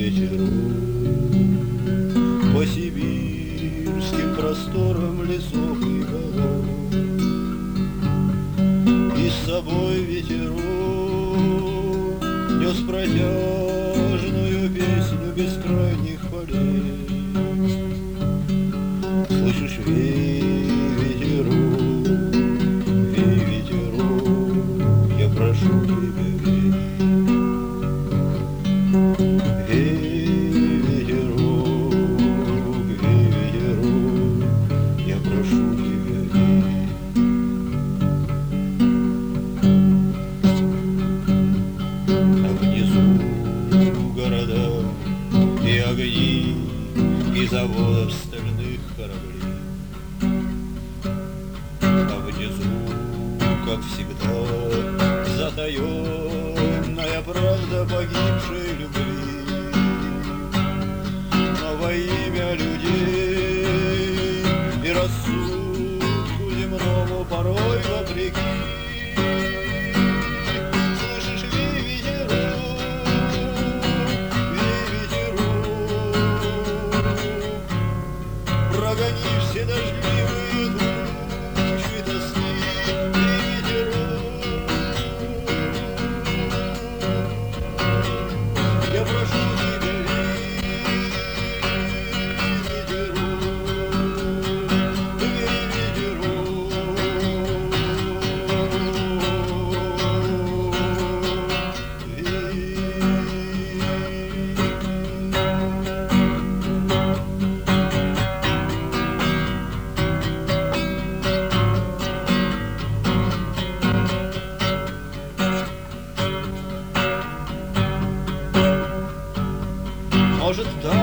ветерок по сибирским просторам лесов и болот. И с собой ветерок нес протяжную песню бескрайних полей. Слышишь, ветерок, я прошу тебя, ветерок, я прошу тебя. А внизу города и огни, и заводов стальных кораблей. А внизу, как всегда, затаенная правда погибшей любви. Но во имя людей и рассудку земному порой вопреки. Слышишь, ветерок, прогони все дождливые тучи тоски, ветерок, я прошу тебя, может, так